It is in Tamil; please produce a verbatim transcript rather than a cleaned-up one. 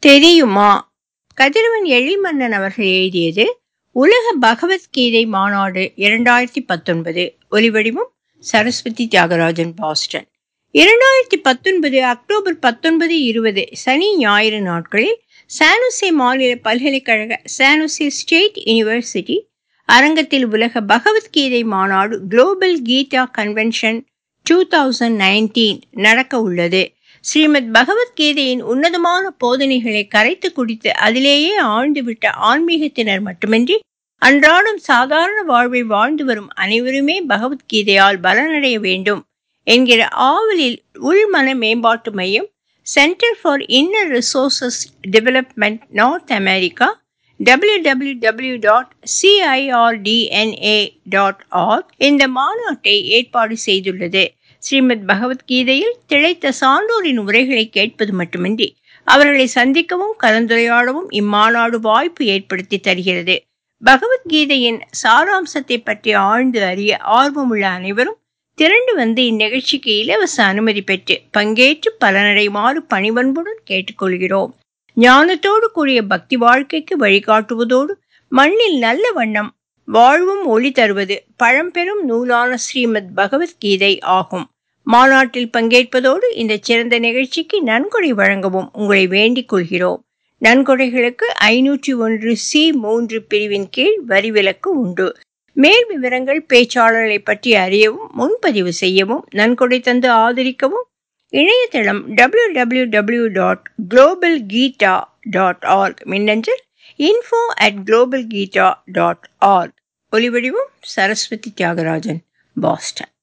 தெரியுமா? கதிரவன் எழில்மன்னன் அவர்கள் எழுதியது. உலக பகவத்கீதை மாநாடு இரண்டாயிரத்தி பத்தொன்பது. ஒலிவடிவம் சரஸ்வதி தியாகராஜன், பாஸ்டன். இரண்டாயிரத்தி பத்தொன்பது அக்டோபர் பத்தொன்பது இருபது சனி ஞாயிறு நாட்களில் சானுசே மாநில பல்கலைக்கழக சானுசே ஸ்டேட் யூனிவர்சிட்டி அரங்கத்தில் உலக பகவத்கீதை மாநாடு குளோபல் கீதா கன்வென்ஷன் இரண்டாயிரத்தி பத்தொன்பது நடக்க உள்ளது. ஸ்ரீமத் பகவத்கீதையின் உன்னதமான போதனைகளை கரைத்து குடித்து அதிலேயே ஆழ்ந்துவிட்ட ஆன்மீகத்தினர் மட்டுமின்றி அன்றாடம் சாதாரண வாழ்வை வாழ்ந்து வரும் அனைவருமே பகவத்கீதையால் பலனடைய வேண்டும் என்கிற ஆவலில் உள்மன மேம்பாட்டு மையம் centre for inner resources development North America W W W dot CIRDNA dot org இந்த மாநாட்டை ஏற்பாடு செய்துள்ளது. ஸ்ரீமத் பகவத்கீதையில் திளைத்த சான்றோரின் உரைகளை கேட்பது மட்டுமின்றி அவர்களை சந்திக்கவும் கலந்துரையாடவும் இம்மாநாடு வாய்ப்பு ஏற்படுத்தி தருகிறது. பகவத்கீதையின் சாராம்சத்தை பற்றி ஆழ்ந்து அறிய ஆர்வமுள்ள அனைவரும் திரண்டு வந்து இந்நிகழ்ச்சிக்கு இலவச அனுமதி பெற்று பங்கேற்று பலனடைமாறு பணிவன்புடன் கேட்டுக்கொள்கிறோம். ஞானத்தோடு கூடிய பக்தி வாழ்க்கைக்கு வழிகாட்டுவதோடு மண்ணில் நல்ல வண்ணம் வாழ்வும் ஒளி தருவது பழம்பெரும் நூலான ஸ்ரீமத் பகவத்கீதை ஆகும். மாநாட்டில் பங்கேற்பதோடு இந்த சிறந்த நிகழ்ச்சிக்கு நன்கொடை வழங்கவும் உங்களை வேண்டிக் கொள்கிறோம். நன்கொடைகளுக்கு ஐநூற்றி ஒன்று சி மூன்று பிரிவின் கீழ் வரி விலக்கு உண்டு. மேல் விவரங்கள் பேச்சாளர்களை பற்றி அறியவும் முன்பதிவு செய்யவும் நன்கொடை தந்து ஆதரிக்கவும் இணையதளம் W W W dot global Gita dot org, மின்னஞ்சல் info at global Gita dot org. ஒலிவடிவம் சரஸ்வதி தியாகராஜன், பாஸ்டன்.